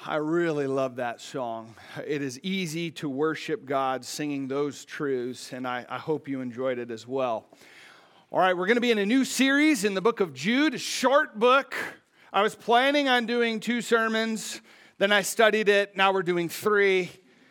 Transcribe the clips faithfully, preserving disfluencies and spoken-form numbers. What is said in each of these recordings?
I really love that song. It is easy to worship God singing those truths, and I, I hope you enjoyed it as well. All right, we're going to be in a new series in the book of Jude, a short book. I was planning on doing two sermons, then I studied it, now we're doing three.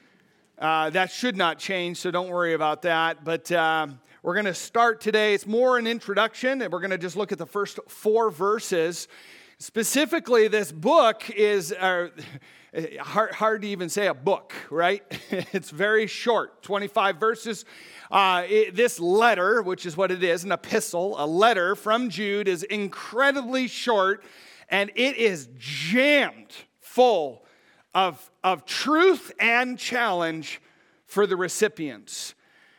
Uh, that should not change, so don't worry about that. But uh, we're going to start today. It's more an introduction, and we're going to just look at the first four verses. Specifically, this book is uh, hard, hard to even say a book, right? It's very short, twenty-five verses. Uh, it, this letter, which is what it is, an epistle, a letter from Jude, is incredibly short, and it is jammed full of, of truth and challenge for the recipients.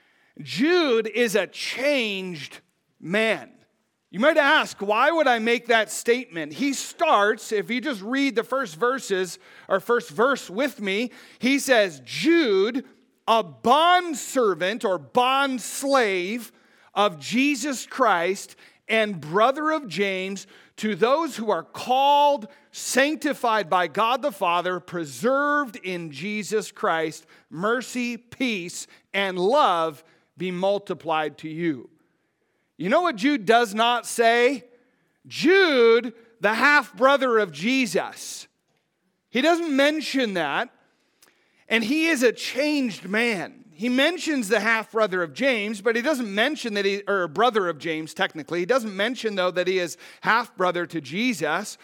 Jude is a changed man. You might ask, why would I make that statement? He starts, if you just read the first verses, or first verse with me, he says, Jude, a bondservant or bondslave of Jesus Christ and brother of James, to those who are called, sanctified by God the Father, preserved in Jesus Christ, mercy, peace, and love be multiplied to you. You know what Jude does not say? Jude, the half-brother of Jesus. He doesn't mention that. And he is a changed man. He mentions the half-brother of James, but he doesn't mention that he, or brother of James technically. He doesn't mention, though, that he is half-brother to Jesus.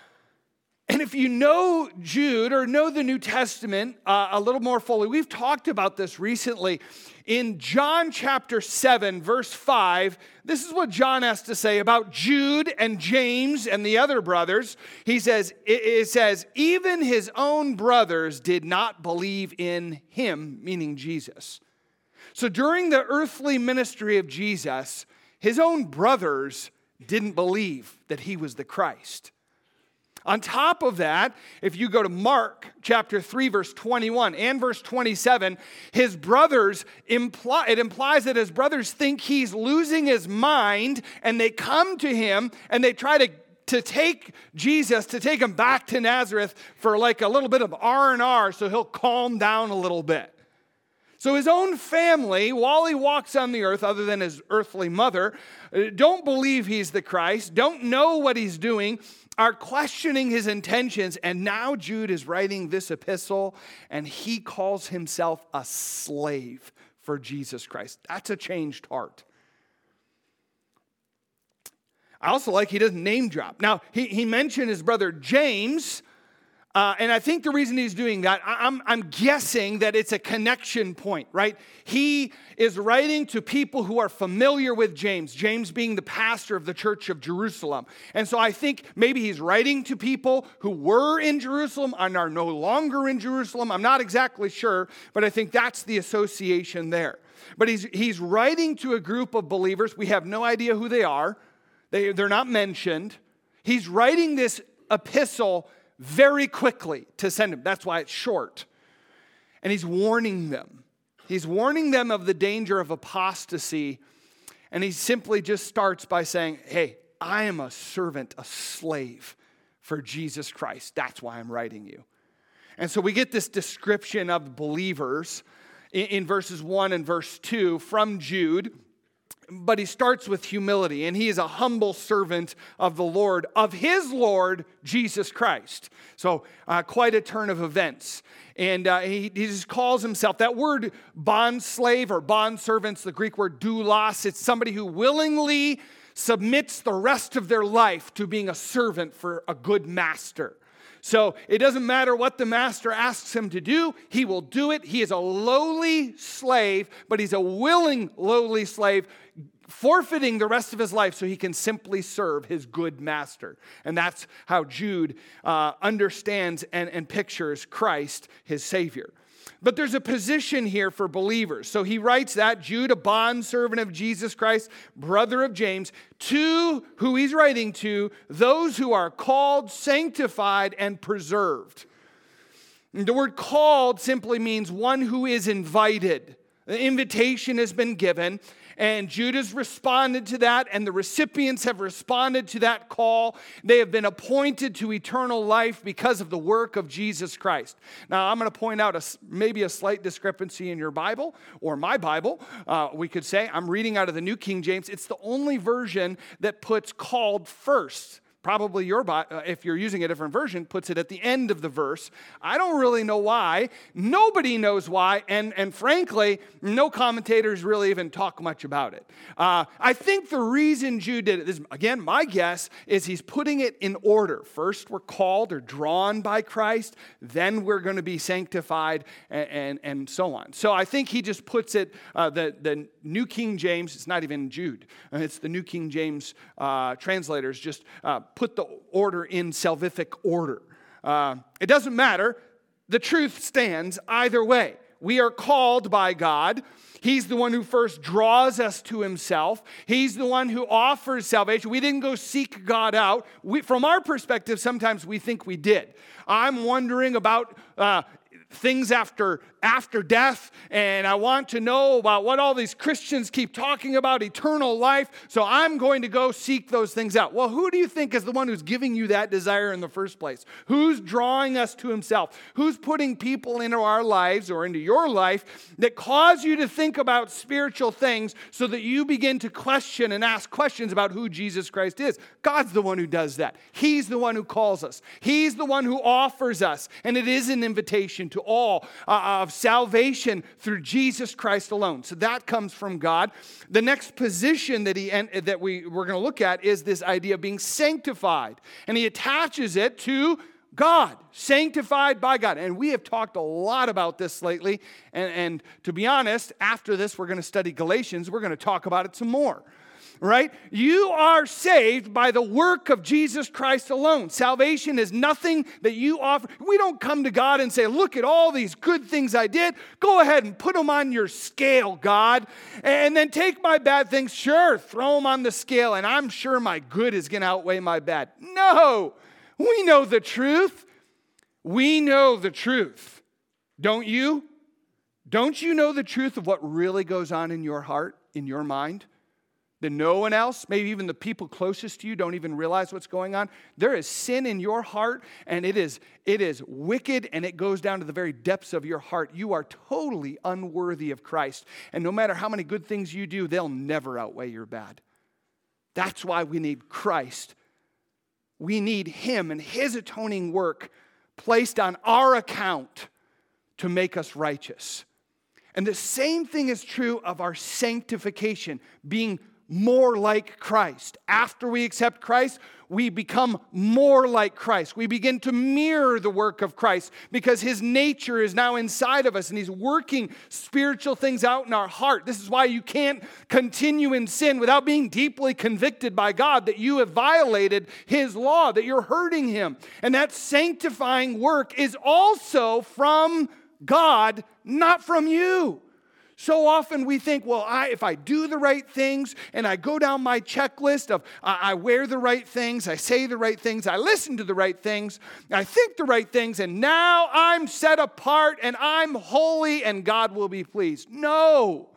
And if you know Jude or know the New Testament uh, a little more fully, we've talked about this recently. In John chapter seven, verse five, this is what John has to say about Jude and James and the other brothers. He says, it, it says, even his own brothers did not believe in him, meaning Jesus. So during the earthly ministry of Jesus, his own brothers didn't believe that he was the Christ. On top of that, if you go to Mark chapter three, verse twenty-one and verse twenty-seven, his brothers, imply, it implies that his brothers think he's losing his mind, and they come to him and they try to, to take Jesus, to take him back to Nazareth for like a little bit of R and R so he'll calm down a little bit. So his own family, while he walks on the earth, other than his earthly mother, don't believe he's the Christ, don't know what he's doing, are questioning his intentions, and now Jude is writing this epistle, and he calls himself a slave for Jesus Christ. That's a changed heart. I also like he doesn't name drop. Now, he, he mentioned his brother James, Uh, and I think the reason he's doing that, I'm, I'm guessing that it's a connection point, right? He is writing to people who are familiar with James, James being the pastor of the church of Jerusalem. And so I think maybe he's writing to people who were in Jerusalem and are no longer in Jerusalem. I'm not exactly sure, but I think that's the association there. But he's, he's writing to a group of believers. We have no idea who they are. They, they're not mentioned. He's writing this epistle very quickly to send them. That's why it's short. And he's warning them. He's warning them of the danger of apostasy. And he simply just starts by saying, hey, I am a servant, a slave for Jesus Christ. That's why I'm writing you. And so we get this description of believers in, in verses one and verse two from Jude. But he starts with humility, and he is a humble servant of the Lord, of his Lord, Jesus Christ. So uh, quite a turn of events. And uh, he, he just calls himself, that word bond slave or bond servants, the Greek word doulos, it's somebody who willingly submits the rest of their life to being a servant for a good master. So it doesn't matter what the master asks him to do, he will do it. He is a lowly slave, but he's a willing lowly slave, forfeiting the rest of his life so he can simply serve his good master. And that's how Jude uh, understands and, and pictures Christ, his Savior. But there's a position here for believers. So he writes that, Jude, a bondservant of Jesus Christ, brother of James, to who he's writing to, those who are called, sanctified, and preserved. And the word called simply means one who is invited. The invitation has been given. And Judah's responded to that, and the recipients have responded to that call. They have been appointed to eternal life because of the work of Jesus Christ. Now, I'm going to point out a, maybe a slight discrepancy in your Bible, or my Bible, uh, we could say. I'm reading out of the New King James. It's the only version that puts called first. Probably your, if you're using a different version, puts it at the end of the verse. I don't really know why. Nobody knows why. And, and frankly, no commentators really even talk much about it. Uh, I think the reason Jude did it, this, again, my guess is he's putting it in order. First, we're called or drawn by Christ. Then we're going to be sanctified and, and, and so on. So I think he just puts it, uh, the, the New King James, it's not even Jude. It's the New King James uh, translators just uh, put the order in salvific order. Uh, it doesn't matter. The truth stands either way. We are called by God. He's the one who first draws us to himself. He's the one who offers salvation. We didn't go seek God out. We, from our perspective, sometimes we think we did. I'm wondering about uh, things after after death, and I want to know about what all these Christians keep talking about, eternal life, so I'm going to go seek those things out. Well, who do you think is the one who's giving you that desire in the first place? Who's drawing us to himself? Who's putting people into our lives or into your life that cause you to think about spiritual things so that you begin to question and ask questions about who Jesus Christ is? God's the one who does that. He's the one who calls us. He's the one who offers us, and it is an invitation to all uh, of salvation through Jesus Christ alone. So that comes from God. The next position that he that we we're going to look at is this idea of being sanctified, and he attaches it to God, sanctified by God. And we have talked a lot about this lately, and, and to be honest, after this we're going to study Galatians. We're going to talk about it some more. Right? You are saved by the work of Jesus Christ alone. Salvation is nothing that you offer. We don't come to God and say, look at all these good things I did. Go ahead and put them on your scale, God. And then take my bad things. Sure, throw them on the scale, and I'm sure my good is going to outweigh my bad. No, we know the truth. We know the truth. Don't you? Don't you know the truth of what really goes on in your heart, in your mind? That no one else, maybe even the people closest to you, don't even realize what's going on. There is sin in your heart, and it is, it is wicked, and it goes down to the very depths of your heart. You are totally unworthy of Christ. And no matter how many good things you do, they'll never outweigh your bad. That's why we need Christ. We need him and his atoning work placed on our account to make us righteous. And the same thing is true of our sanctification, being more like Christ. After we accept Christ, we become more like Christ. We begin to mirror the work of Christ because his nature is now inside of us and he's working spiritual things out in our heart. This is why you can't continue in sin without being deeply convicted by God that you have violated his law, that you're hurting him. And that sanctifying work is also from God, not from you. So often we think, well, I, if I do the right things and I go down my checklist of uh, I wear the right things, I say the right things, I listen to the right things, I think the right things, and now I'm set apart and I'm holy and God will be pleased. No.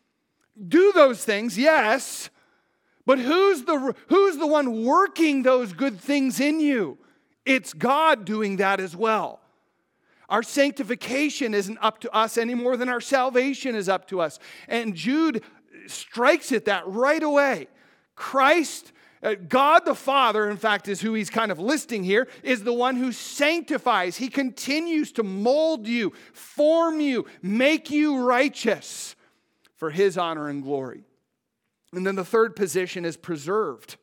Do those things, yes, but who's the, who's the one working those good things in you? It's God doing that as well. Our sanctification isn't up to us any more than our salvation is up to us. And Jude strikes at that right away. Christ, uh, God the Father, in fact, is who he's kind of listing here, is the one who sanctifies. He continues to mold you, form you, make you righteous for his honor and glory. And then the third position is preserved.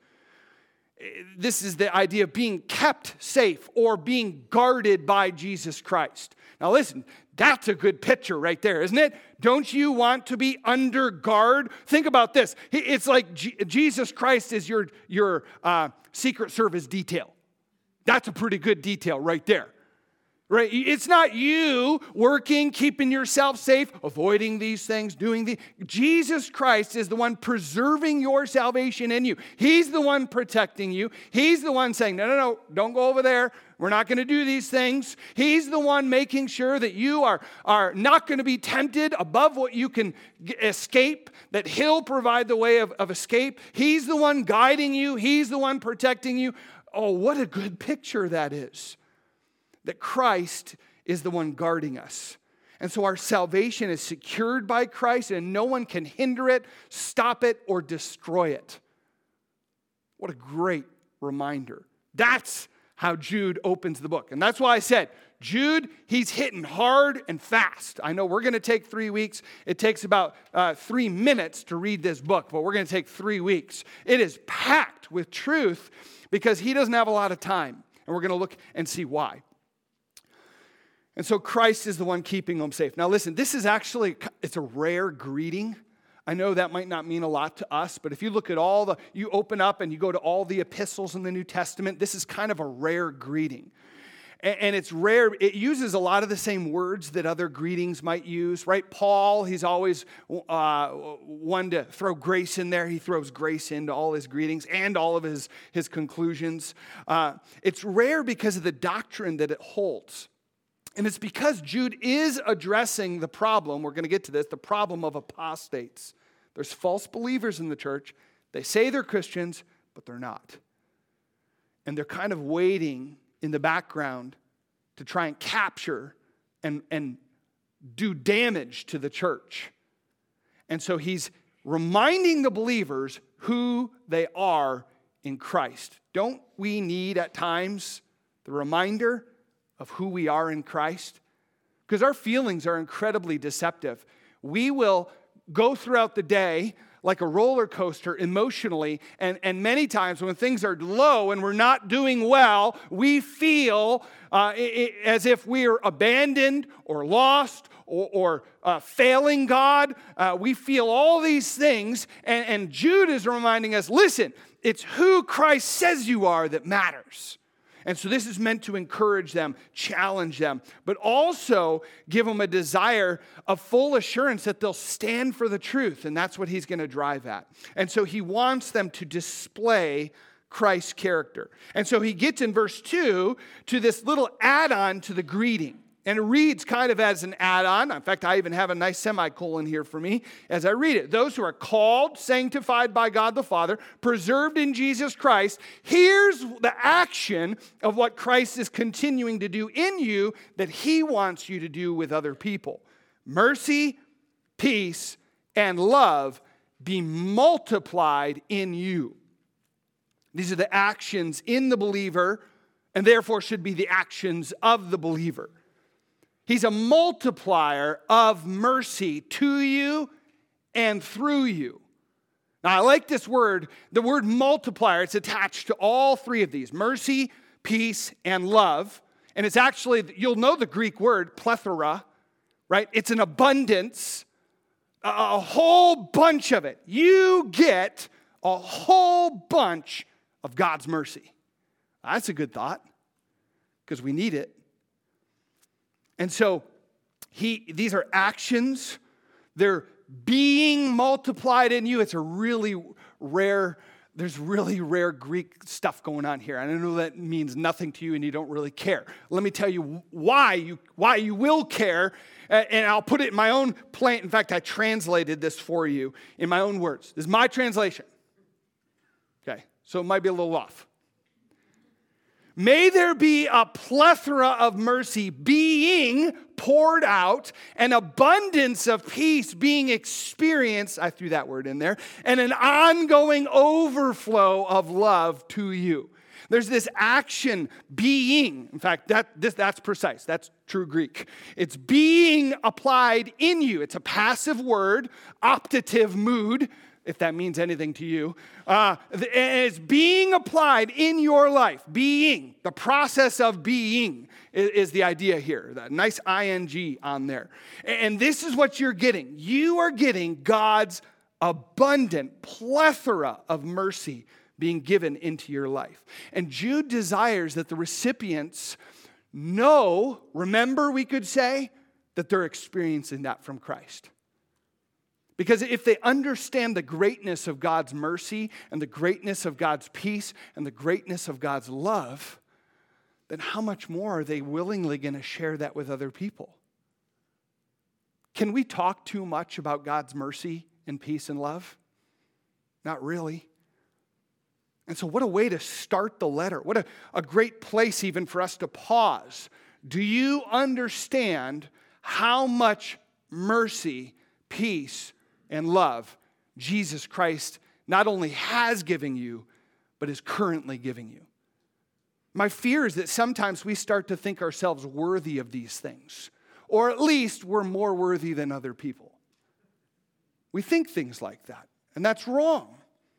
This is the idea of being kept safe or being guarded by Jesus Christ. Now listen, that's a good picture right there, isn't it? Don't you want to be under guard? Think about this. It's like G- Jesus Christ is your, your uh, Secret Service detail. That's a pretty good detail right there. Right? It's not you working, keeping yourself safe, avoiding these things, doing the. Jesus Christ is the one preserving your salvation in you. He's the one protecting you. He's the one saying, no, no, no, don't go over there. We're not going to do these things. He's the one making sure that you are, are not going to be tempted above what you can g- escape, that He'll provide the way of, of escape. He's the one guiding you. He's the one protecting you. Oh, what a good picture that is. That Christ is the one guarding us. And so our salvation is secured by Christ, and no one can hinder it, stop it, or destroy it. What a great reminder. That's how Jude opens the book. And that's why I said, Jude, he's hitting hard and fast. I know we're going to take three weeks. It takes about uh, three minutes to read this book, but we're going to take three weeks. It is packed with truth because he doesn't have a lot of time. And we're going to look and see why. And so Christ is the one keeping them safe. Now listen, this is actually, it's a rare greeting. I know that might not mean a lot to us, but if you look at all the, you open up and you go to all the epistles in the New Testament, this is kind of a rare greeting. And, and it's rare, it uses a lot of the same words that other greetings might use, right? Paul, he's always uh, one to throw grace in there. He throws grace into all his greetings and all of his, his conclusions. Uh, it's rare because of the doctrine that it holds. And it's because Jude is addressing the problem, we're going to get to this, the problem of apostates. There's false believers in the church. They say they're Christians, but they're not. And they're kind of waiting in the background to try and capture and, and do damage to the church. And so he's reminding the believers who they are in Christ. Don't we need at times the reminder of who we are in Christ? Because our feelings are incredibly deceptive. We will go throughout the day like a roller coaster emotionally, and, and many times when things are low and we're not doing well, we feel uh, it, as if we are abandoned or lost or, or uh, failing God. Uh, we feel all these things, and, and Jude is reminding us, listen, it's who Christ says you are that matters. And so this is meant to encourage them, challenge them, but also give them a desire of full assurance that they'll stand for the truth. And that's what he's going to drive at. And so he wants them to display Christ's character. And so he gets in verse two to this little add-on to the greeting. And it reads kind of as an add-on. In fact, I even have a nice semicolon here for me as I read it. Those who are called, sanctified by God the Father, preserved in Jesus Christ. Here's the action of what Christ is continuing to do in you that he wants you to do with other people. Mercy, peace, and love be multiplied in you. These are the actions in the believer, and therefore should be the actions of the believer. He's a multiplier of mercy to you and through you. Now, I like this word, the word multiplier. It's attached to all three of these, mercy, peace, and love. And it's actually, you'll know the Greek word, plethora, right? It's an abundance, a whole bunch of it. You get a whole bunch of God's mercy. That's a good thought, because we need it. And so he, these are actions. They're being multiplied in you. It's a really rare, there's really rare Greek stuff going on here. And I know that means nothing to you and you don't really care. Let me tell you why you, why you will care. And I'll put it in my own plain. In fact, I translated this for you in my own words. This is my translation. Okay, so it might be a little off. May there be a plethora of mercy being poured out, an abundance of peace being experienced, I threw that word in there, and an ongoing overflow of love to you. There's this action being, in fact, that this, that's precise. That's true Greek. It's being applied in you. It's a passive word, optative mood, if that means anything to you. Uh, it's being applied in your life. Being, the process of being is, is the idea here. That nice ing on there. And this is what you're getting. You are getting God's abundant plethora of mercy being given into your life. And Jude desires that the recipients know, remember we could say, that they're experiencing that from Christ. Because if they understand the greatness of God's mercy and the greatness of God's peace and the greatness of God's love, then how much more are they willingly going to share that with other people? Can we talk too much about God's mercy and peace and love? Not really. And so what a way to start the letter. What a, a great place even for us to pause. Do you understand how much mercy, peace, and love Jesus Christ not only has given you, but is currently giving you? My fear is that sometimes we start to think ourselves worthy of these things, or at least we're more worthy than other people. We think things like that, and that's wrong.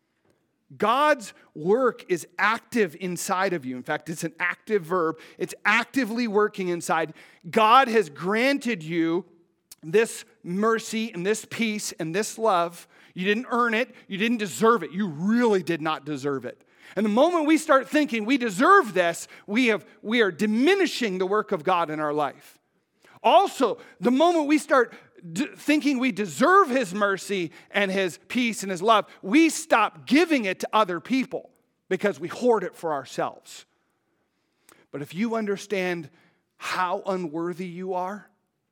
God's work is active inside of you. In fact, it's an active verb. It's actively working inside. God has granted you this mercy and this peace and this love. You didn't earn it. You didn't deserve it. You really did not deserve it. And the moment we start thinking we deserve this, we have we are diminishing the work of God in our life. Also, the moment we start d- thinking we deserve His mercy and His peace and His love, we stop giving it to other people because we hoard it for ourselves. But if you understand how unworthy you are,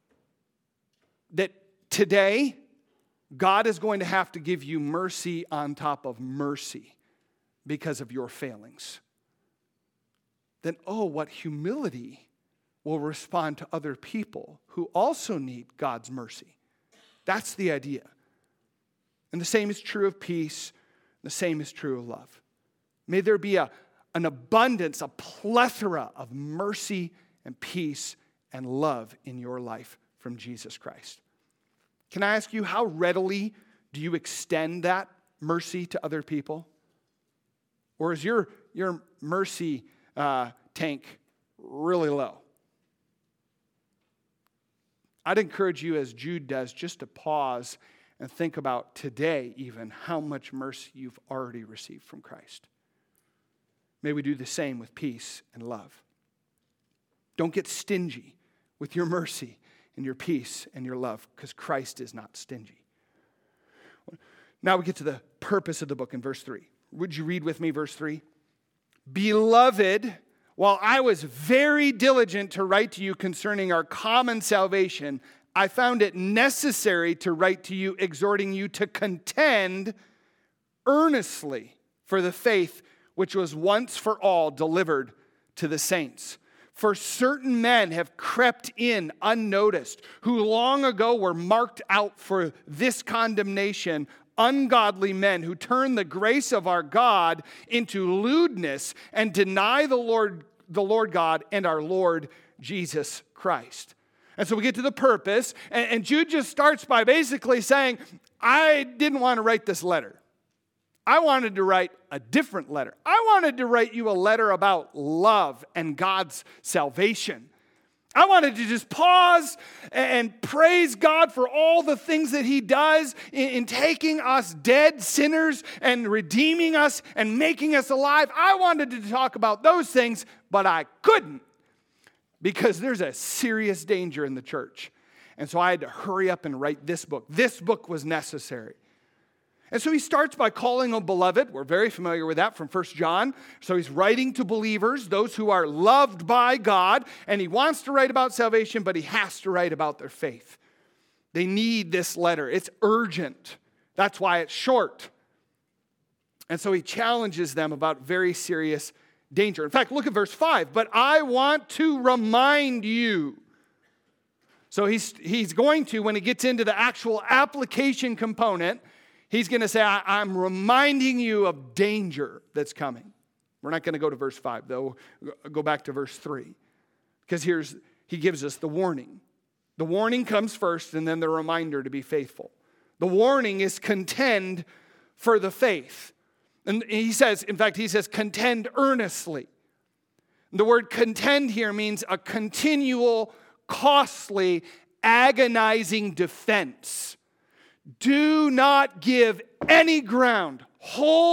that today God is going to have to give you mercy on top of mercy because of your failings, then oh, what humility will respond to other people who also need God's mercy. That's the idea. And the same is true of peace. The same is true of love. May there be a, an abundance, a plethora of mercy and peace and love in your life from Jesus Christ. Can I ask you, how readily do you extend that mercy to other people? Or is your, your mercy uh, tank really low? I'd encourage you, as Jude does, just to pause and think about today even how much mercy you've already received from Christ. May we do the same with peace and love. Don't get stingy with your mercy and your peace and your love, because Christ is not stingy. Now we get to the purpose of the book in verse three. Would you read with me verse three? Beloved, while I was very diligent to write to you concerning our common salvation, I found it necessary to write to you, exhorting you to contend earnestly for the faith which was once for all delivered to the saints. For certain men have crept in unnoticed, who long ago were marked out for this condemnation, ungodly men who turn the grace of our God into lewdness and deny the Lord, the Lord God and our Lord Jesus Christ. And so we get to the purpose, and, and Jude just starts by basically saying, I didn't want to write this letter. I wanted to write a different letter. I wanted to write you a letter about love and God's salvation. I wanted to just pause and praise God for all the things that He does in, in taking us dead sinners and redeeming us and making us alive. I wanted to talk about those things, but I couldn't because there's a serious danger in the church. And so I had to hurry up and write this book. This book was necessary. And so he starts by calling them beloved. We're very familiar with that from First John. So he's writing to believers, those who are loved by God. And he wants to write about salvation, but he has to write about their faith. They need this letter. It's urgent. That's why it's short. And so he challenges them about very serious danger. In fact, look at verse five. But I want to remind you. So he's, he's going to, when he gets into the actual application component, he's going to say, I, I'm reminding you of danger that's coming. We're not going to go to verse five, though. Go back to verse three. Because here's, he gives us the warning. The warning comes first, and then the reminder to be faithful. The warning is contend for the faith. And he says, in fact, he says, contend earnestly. The word contend here means a continual, costly, agonizing defense. Do not give any ground. Hold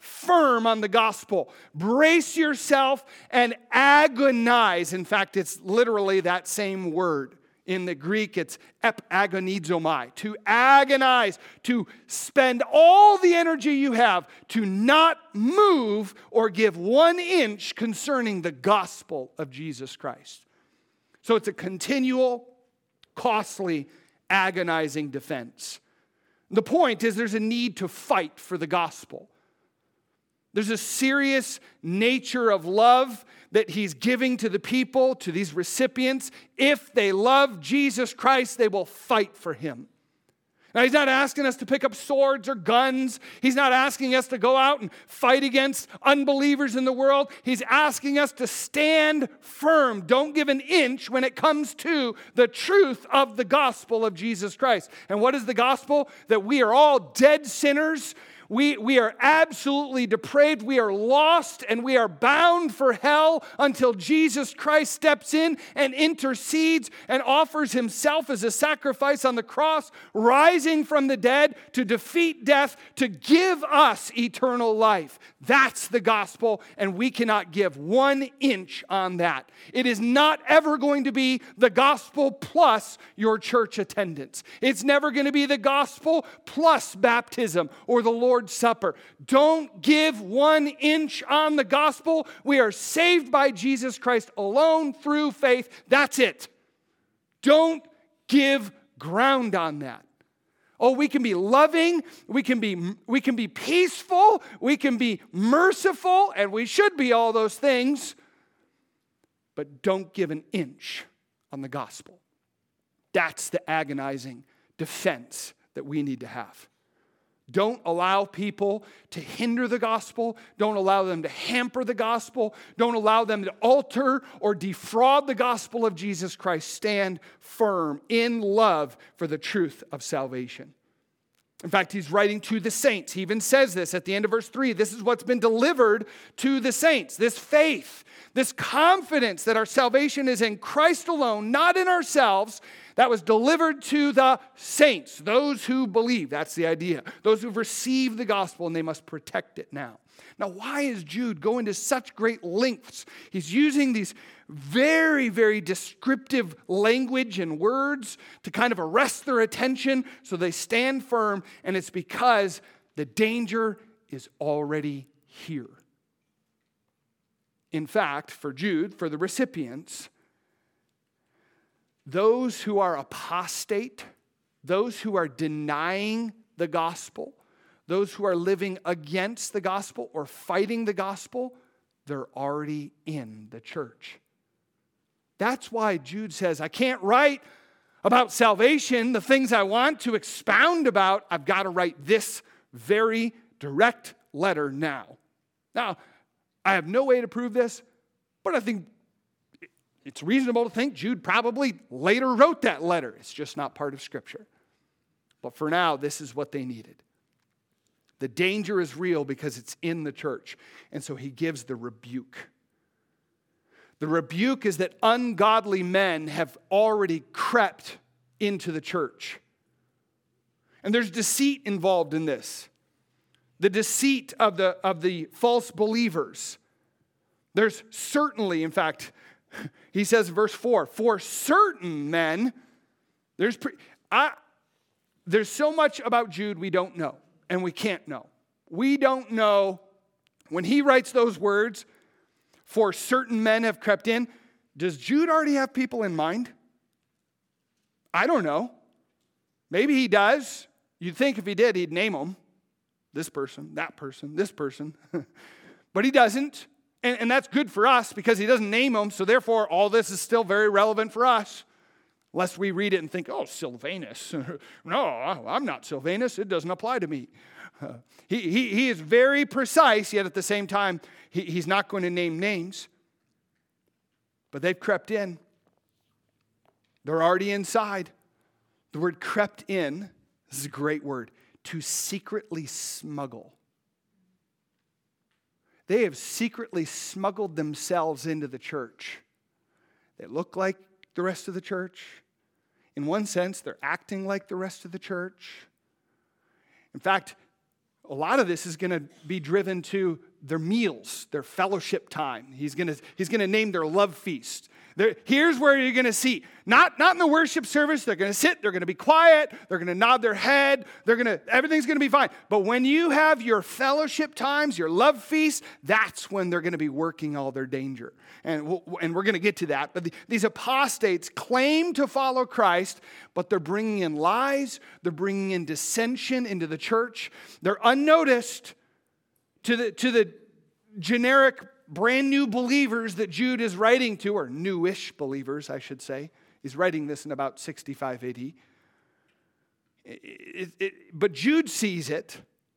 firm on the gospel. Brace yourself and agonize. In fact, it's literally that same word. In the Greek, it's epagonizomai, to agonize, to spend all the energy you have to not move or give one inch concerning the gospel of Jesus Christ. So it's a continual, costly, agonizing defense. The point is there's a need to fight for the gospel. There's a serious nature of love that he's giving to the people, to these recipients. If they love Jesus Christ, they will fight for him. Now, he's not asking us to pick up swords or guns. He's not asking us to go out and fight against unbelievers in the world. He's asking us to stand firm. Don't give an inch when it comes to the truth of the gospel of Jesus Christ. And what is the gospel? That we are all dead sinners. We, we are absolutely depraved, we are lost, and we are bound for hell until Jesus Christ steps in and intercedes and offers himself as a sacrifice on the cross, rising from the dead to defeat death, to give us eternal life. That's the gospel, and we cannot give one inch on that. It is not ever going to be the gospel plus your church attendance. It's never going to be the gospel plus baptism or the Lord's Supper. Don't give one inch on the gospel. We are saved by Jesus Christ alone through faith. That's it. Don't give ground on that. Oh, we can be loving, we can be, we can be peaceful, we can be merciful, and we should be all those things, but don't give an inch on the gospel. That's the agonizing defense that we need to have. Don't allow people to hinder the gospel. Don't allow them to hamper the gospel. Don't allow them to alter or defraud the gospel of Jesus Christ. Stand firm in love for the truth of salvation. In fact, he's writing to the saints. He even says this at the end of verse three. This is what's been delivered to the saints. This faith, this confidence that our salvation is in Christ alone, not in ourselves, that was delivered to the saints, those who believe. That's the idea. Those who've received the gospel, and they must protect it now. Now, why is Jude going to such great lengths? He's using these very, very descriptive language and words to kind of arrest their attention so they stand firm, and it's because the danger is already here. In fact, for Jude, for the recipients, those who are apostate, those who are denying the gospel, those who are living against the gospel or fighting the gospel, they're already in the church. That's why Jude says, I can't write about salvation, the things I want to expound about. I've got to write this very direct letter now. Now, I have no way to prove this, but I think it's reasonable to think Jude probably later wrote that letter. It's just not part of Scripture. But for now, this is what they needed. The danger is real because it's in the church. And so he gives the rebuke. The rebuke is that ungodly men have already crept into the church. And there's deceit involved in this. The deceit of the, of the false believers. There's certainly, in fact, he says in verse four, for certain men, there's pre- I, there's so much about Jude we don't know, and we can't know. We don't know, when he writes those words, for certain men have crept in, does Jude already have people in mind? I don't know. Maybe he does. You'd think if he did, he'd name them. This person, that person, this person. But he doesn't. And, and that's good for us because he doesn't name them. So therefore, all this is still very relevant for us. Lest we read it and think, oh, Silvanus. No, I'm not Silvanus. It doesn't apply to me. Uh, he, he, he is very precise, yet at the same time, he, he's not going to name names. But they've crept in. They're already inside. The word crept in, this is a great word, to secretly smuggle. They have secretly smuggled themselves into the church. They look like the rest of the church. In one sense, they're acting like the rest of the church. In fact, a lot of this is going to be driven to their meals, their fellowship time. He's going to he's going to name their love feast. They're, here's where you're going to see. Not, not in the worship service. They're going to sit. They're going to be quiet. They're going to nod their head. They're going to, everything's going to be fine. But when you have your fellowship times, your love feasts, that's when they're going to be working all their danger. And, we'll, and we're going to get to that. But the, these apostates claim to follow Christ, but they're bringing in lies. They're bringing in dissension into the church. They're unnoticed to the, to the generic brand new believers that Jude is writing to, or newish believers, I should say. He's writing this in about sixty-five A D. It, it, it, but Jude sees it.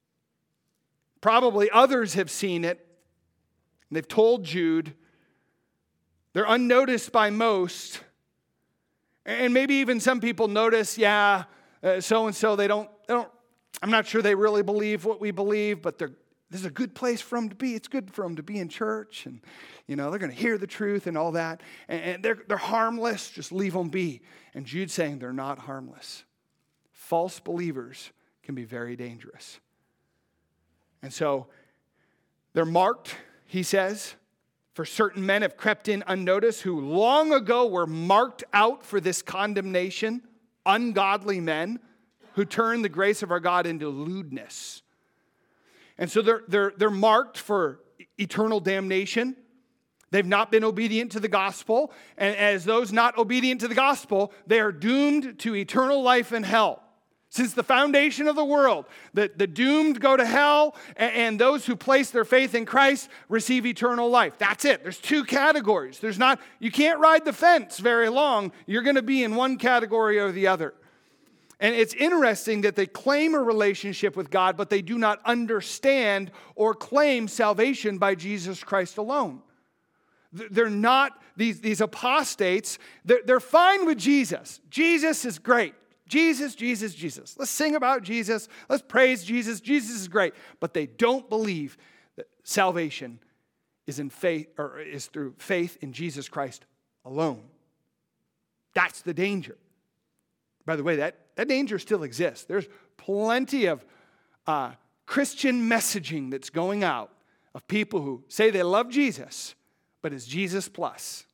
Probably others have seen it. And they've told Jude. They're unnoticed by most. And maybe even some people notice, yeah, uh, so-and-so, they don't, they don't, I'm not sure they really believe what we believe, but they're this is a good place for them to be. It's good for them to be in church. And, you know, they're going to hear the truth and all that. And, and they're, they're harmless. Just leave them be. And Jude's saying they're not harmless. False believers can be very dangerous. And so they're marked, he says, for certain men have crept in unnoticed who long ago were marked out for this condemnation. Ungodly men who turn the grace of our God into lewdness. And so they're, they're, they're marked for eternal damnation. They've not been obedient to the gospel. And as those not obedient to the gospel, they are doomed to eternal life in hell. Since the foundation of the world, the, the doomed go to hell, and, and those who place their faith in Christ receive eternal life. That's it. There's two categories. There's not, you can't ride the fence very long. You're going to be in one category or the other. And it's interesting that they claim a relationship with God, but they do not understand or claim salvation by Jesus Christ alone. They're not, these, these apostates, they're, they're fine with Jesus. Jesus is great. Jesus, Jesus, Jesus. Let's sing about Jesus. Let's praise Jesus. Jesus is great. But they don't believe that salvation is in faith, or is through faith in Jesus Christ alone. That's the danger. By the way, that, that danger still exists. There's plenty of uh, Christian messaging that's going out of people who say they love Jesus, but it's Jesus plus.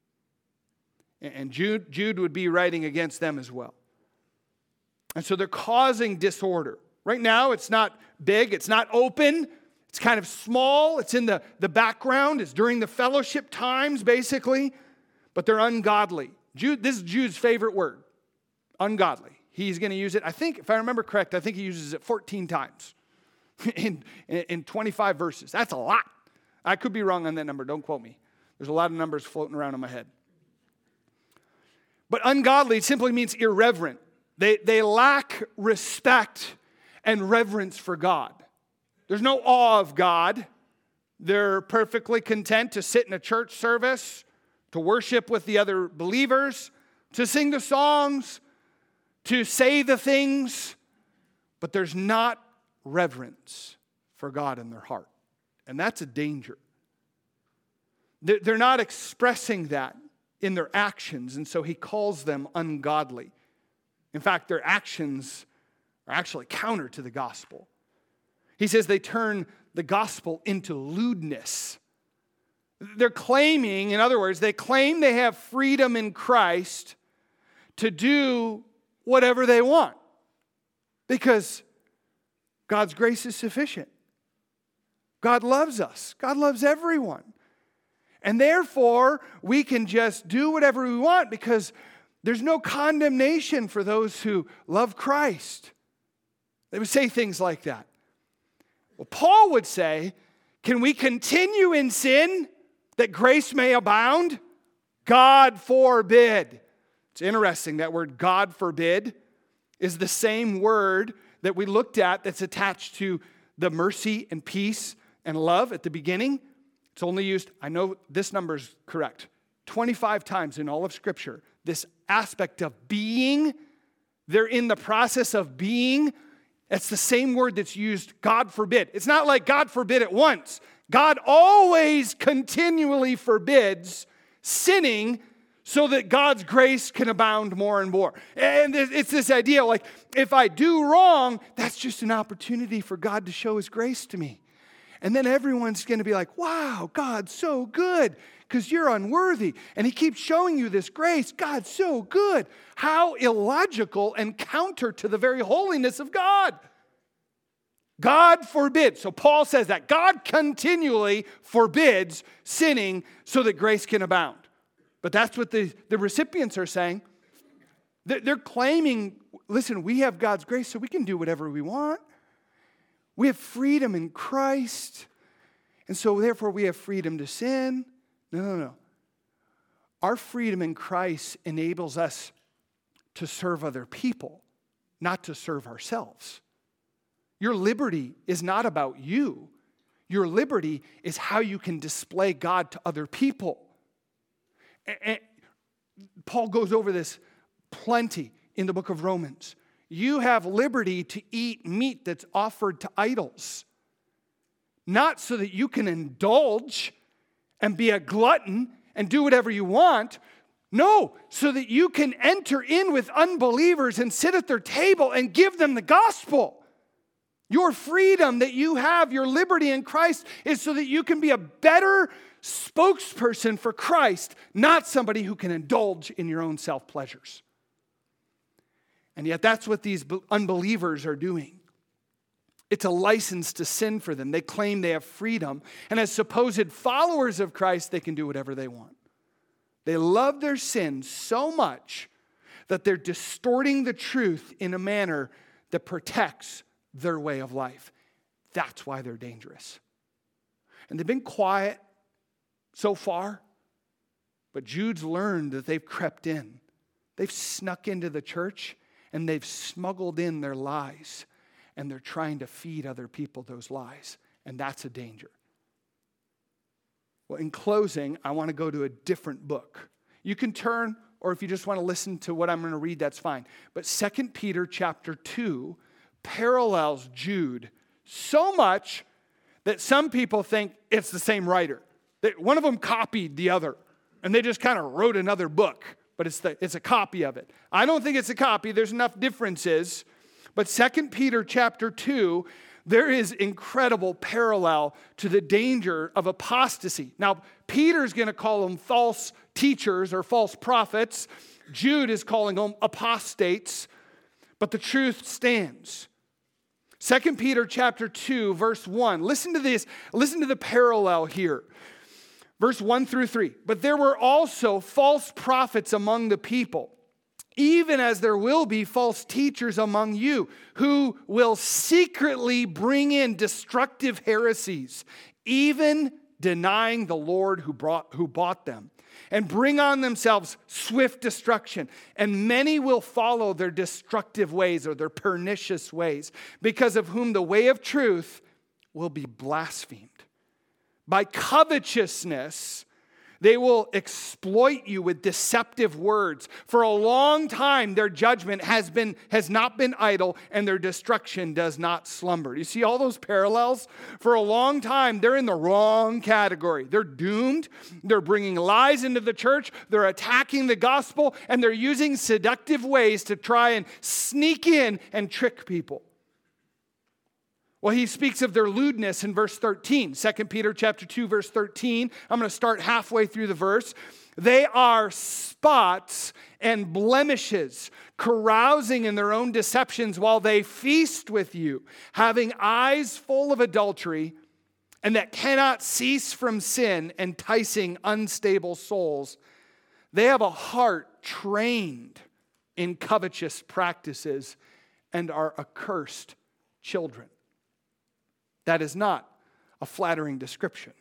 And Jude, Jude would be writing against them as well. And so they're causing disorder. Right now, it's not big. It's not open. It's kind of small. It's in the, the background. It's during the fellowship times, basically. But they're ungodly. Jude, this is Jude's favorite word. Ungodly. He's going to use it, I think, if I remember correct, I think he uses it fourteen times in, in, in twenty-five verses. That's a lot. I could be wrong on that number. Don't quote me. There's a lot of numbers floating around in my head. But ungodly simply means irreverent. They, they lack respect and reverence for God. There's no awe of God. They're perfectly content to sit in a church service, to worship with the other believers, to sing the songs, to say the things, but there's not reverence for God in their heart. And that's a danger. They're not expressing that in their actions, and so he calls them ungodly. In fact, their actions are actually counter to the gospel. He says they turn the gospel into lewdness. They're claiming, in other words, they claim they have freedom in Christ to do whatever they want because God's grace is sufficient. God loves us. God loves everyone. And therefore, we can just do whatever we want because there's no condemnation for those who love Christ. They would say things like that. Well, Paul would say, can we continue in sin that grace may abound? God forbid. It's interesting, that word God forbid is the same word that we looked at that's attached to the mercy and peace and love at the beginning. It's only used, I know this number is correct, twenty-five times in all of Scripture. This aspect of being, they're in the process of being. It's the same word that's used, God forbid. It's not like God forbid it once. God always continually forbids sinning so that God's grace can abound more and more. And it's this idea, like, if I do wrong, that's just an opportunity for God to show his grace to me. And then everyone's going to be like, wow, God's so good, because you're unworthy. And he keeps showing you this grace. God's so good. How illogical and counter to the very holiness of God. God forbids. So Paul says that God continually forbids sinning so that grace can abound. But that's what the, the recipients are saying. They're claiming, listen, we have God's grace so we can do whatever we want. We have freedom in Christ. And so therefore we have freedom to sin. No, no, no. Our freedom in Christ enables us to serve other people, not to serve ourselves. Your liberty is not about you. Your liberty is how you can display God to other people. And Paul goes over this plenty in the book of Romans. You have liberty to eat meat that's offered to idols, not so that you can indulge and be a glutton and do whatever you want. No, so that you can enter in with unbelievers and sit at their table and give them the gospel. Your freedom that you have, your liberty in Christ, is so that you can be a better spokesperson for Christ, not somebody who can indulge in your own self-pleasures. And yet that's what these unbelievers are doing. It's a license to sin for them. They claim they have freedom. And as supposed followers of Christ, they can do whatever they want. They love their sin so much that they're distorting the truth in a manner that protects their way of life. That's why they're dangerous. And they've been quiet so far, but Jude's learned that they've crept in. They've snuck into the church and they've smuggled in their lies, and they're trying to feed other people those lies, and that's a danger. Well, in closing, I want to go to a different book. You can turn, or if you just want to listen to what I'm going to read, that's fine. But Second Peter chapter two parallels Jude so much that some people think it's the same writer. That one of them copied the other, and they just kind of wrote another book, but it's the, it's a copy of it. I don't think it's a copy. There's enough differences. But Second Peter chapter two, there is incredible parallel to the danger of apostasy. Now, Peter's going to call them false teachers or false prophets. Jude is calling them apostates. But the truth stands. Second Peter chapter two, verse one. Listen to this. Listen to the parallel here. Verse one through three. But there were also false prophets among the people, even as there will be false teachers among you, who will secretly bring in destructive heresies, even denying the Lord who brought, who bought them, and bring on themselves swift destruction. And many will follow their destructive ways or their pernicious ways, because of whom the way of truth will be blasphemed. By covetousness, they will exploit you with deceptive words. For a long time, their judgment has been has not been idle, and their destruction does not slumber. You see all those parallels? For a long time, they're in the wrong category. They're doomed. They're bringing lies into the church. They're attacking the gospel, and they're using seductive ways to try and sneak in and trick people. Well, he speaks of their lewdness in verse thirteen. Second Peter chapter two, verse thirteen. I'm going to start halfway through the verse. They are spots and blemishes, carousing in their own deceptions while they feast with you, having eyes full of adultery, and that cannot cease from sin, enticing unstable souls. They have a heart trained in covetous practices and are accursed children. That is not a flattering description.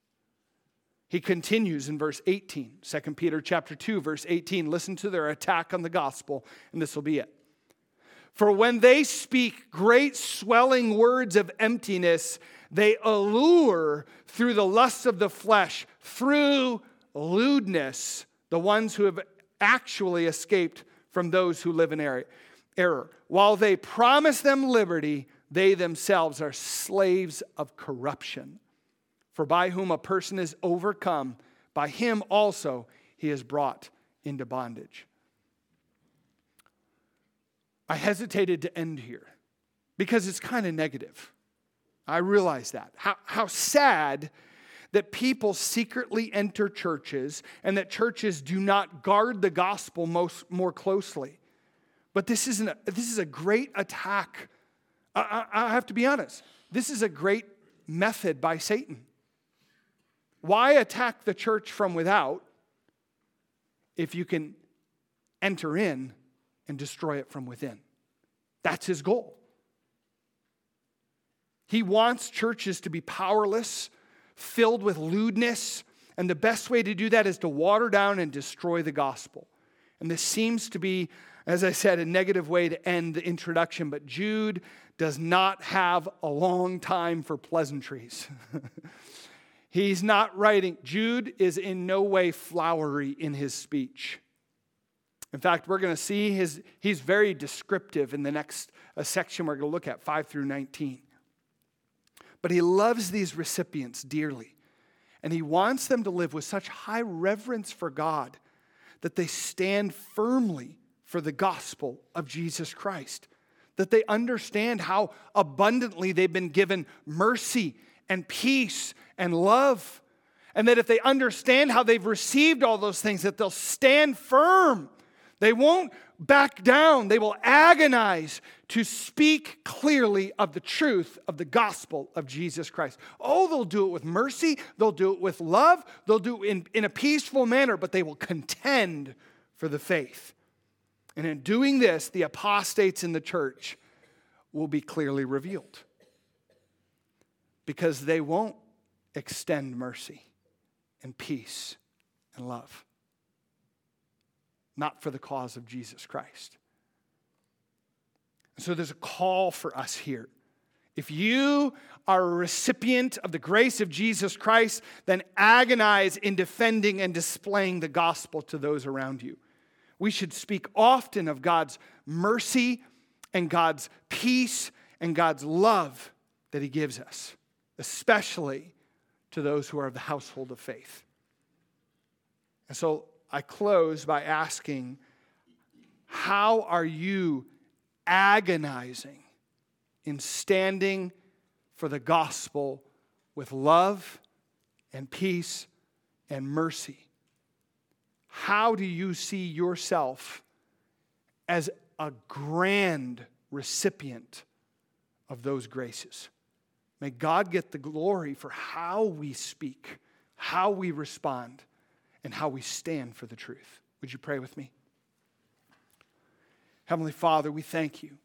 He continues in verse eighteen, Second Peter chapter two, verse eighteen. Listen to their attack on the gospel, and this will be it. For when they speak great swelling words of emptiness, they allure through the lusts of the flesh, through lewdness, the ones who have actually escaped from those who live in error. While they promise them liberty, they themselves are slaves of corruption. For by whom a person is overcome, by him also he is brought into bondage. I hesitated to end here because it's kind of negative. I realize that. How, how sad that people secretly enter churches and that churches do not guard the gospel most, more closely. But this, isn't a, this is a great attack. I, I, I have to be honest. This is a great method by Satan. Why attack the church from without if you can enter in and destroy it from within? That's his goal. He wants churches to be powerless, filled with lewdness, and the best way to do that is to water down and destroy the gospel. And this seems to be, as I said, a negative way to end the introduction, but Jude does not have a long time for pleasantries. He's not writing, Jude is in no way flowery in his speech. In fact, we're going to see his, he's very descriptive in the next uh, section we're going to look at, five through nineteen. But he loves these recipients dearly. And he wants them to live with such high reverence for God that they stand firmly for the gospel of Jesus Christ. That they understand how abundantly they've been given mercy and peace and love. And that if they understand how they've received all those things, that they'll stand firm. They won't back down. They will agonize to speak clearly of the truth of the gospel of Jesus Christ. Oh, they'll do it with mercy. They'll do it with love. They'll do it in, in a peaceful manner, but they will contend for the faith. And in doing this, the apostates in the church will be clearly revealed. Because they won't extend mercy and peace and love. Not for the cause of Jesus Christ. So there's a call for us here. If you are a recipient of the grace of Jesus Christ, then agonize in defending and displaying the gospel to those around you. We should speak often of God's mercy and God's peace and God's love that He gives us, especially to those who are of the household of faith. And so I close by asking, how are you agonizing in standing for the gospel with love and peace and mercy? How do you see yourself as a grand recipient of those graces? May God get the glory for how we speak, how we respond, and how we stand for the truth. Would you pray with me? Heavenly Father, we thank you.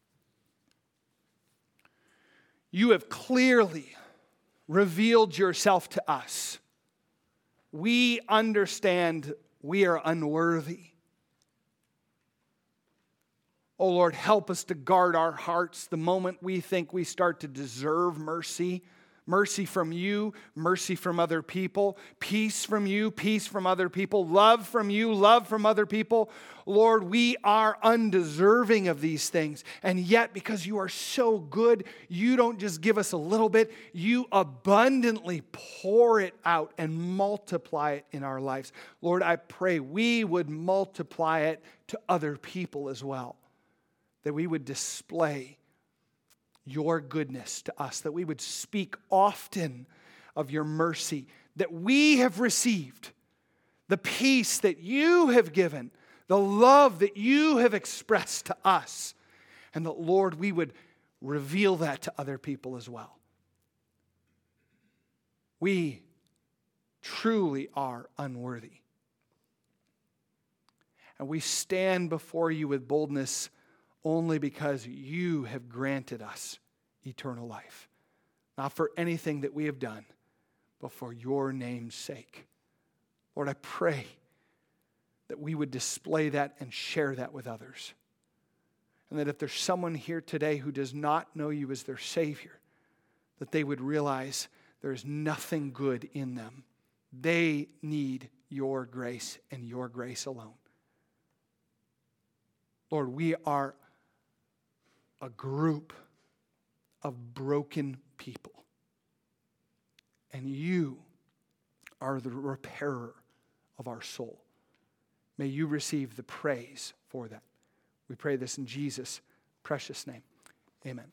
You have clearly revealed yourself to us. We understand we are unworthy. Oh Lord, help us to guard our hearts the moment we think we start to deserve mercy. Mercy from you, mercy from other people, peace from you, peace from other people, love from you, love from other people. Lord, we are undeserving of these things. And yet, because you are so good, you don't just give us a little bit, you abundantly pour it out and multiply it in our lives. Lord, I pray we would multiply it to other people as well, that we would display your goodness to us, that we would speak often of your mercy that we have received, the peace that you have given, the love that you have expressed to us, and that, Lord, we would reveal that to other people as well. We truly are unworthy. And we stand before you with boldness only because you have granted us eternal life. Not for anything that we have done, but for your name's sake. Lord, I pray that we would display that and share that with others. And that if there's someone here today who does not know you as their Savior, that they would realize there's nothing good in them. They need your grace and your grace alone. Lord, we are a group of broken people. And you are the repairer of our soul. May you receive the praise for that. We pray this in Jesus' precious name. Amen.